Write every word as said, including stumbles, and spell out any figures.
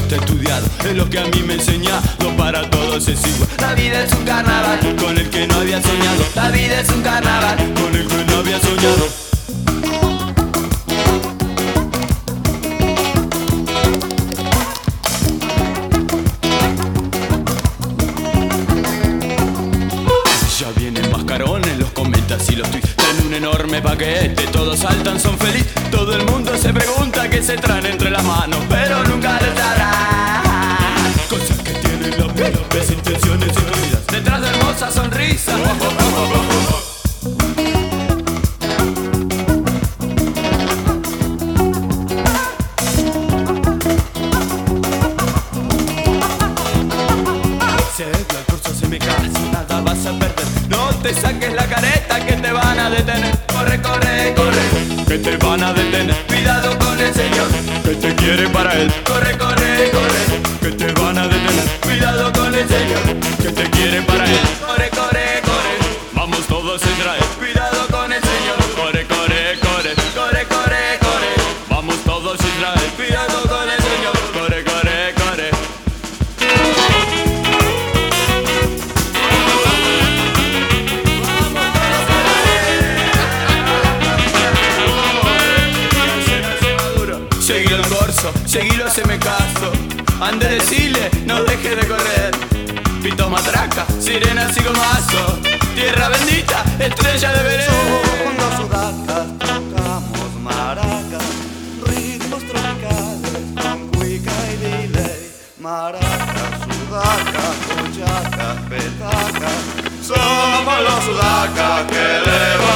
está estudiado, es lo que a mí me enseña, no para todos es igual. La vida es un carnaval con el que no había soñado. La vida es un carnaval con el que no había soñado. Ya vienen mascarones, los comentas y los tweets. En un enorme paquete, todos saltan, son felices. Todo el mundo se pregunta qué se traen entre las manos, pero nunca les darán cosas que tienen las peores intenciones escondidas detrás de hermosas sonrisas. Se ve el curso, se me casa, nada vas a perder. No te saques la careta que te van a detener. Corre, corre, corre, que te van a detener. Cuidado con el Señor, que te quiere para él. Corre, corre, corre, que te van a detener. Cuidado con el Señor, que te quiere para él. Corre, corre, corre, vamos todos a Israel. Cuidado con el Señor, corre, corre, corre, corre, corre, corre, vamos todos a Israel. Cuidado con el Señor, corre, corre, corre. Seguilo el corso, seguilo haceme caso. Ande decile, no deje de correr. Pito matraca, sirena sigo mazo. Tierra bendita, estrella de veré. Con los sudacas tocamos maracas, ritmos tropicales con cuica y delay. Maracas, sudacas, muchachas, petacas. Somos los sudacas que le